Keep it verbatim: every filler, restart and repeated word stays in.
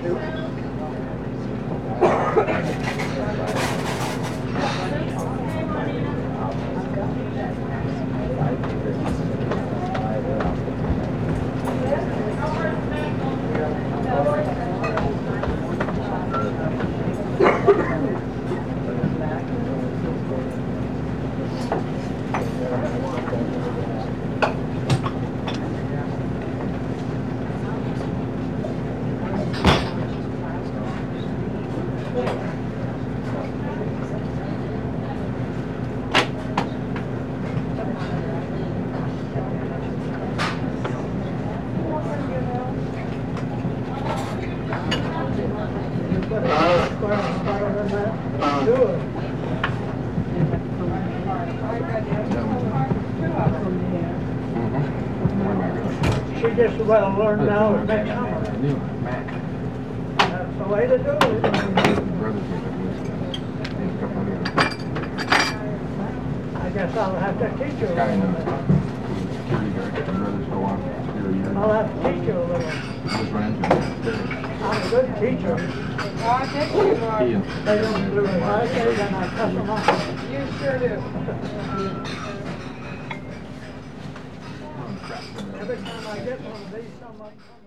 She just well learned now to make summer. That's the way to do it. I guess I'll have to teach you a little bit. I'll have to teach you a little. I'm a good teacher. I bet you are. They don't do it like that, and I cuss them off. You sure do. Every time I get one of these, someone comes.